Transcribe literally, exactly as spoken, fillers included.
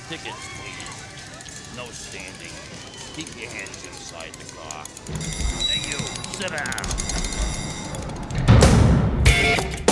Tickets, please. No standing. Keep your hands inside the car. Hey, you, sit down.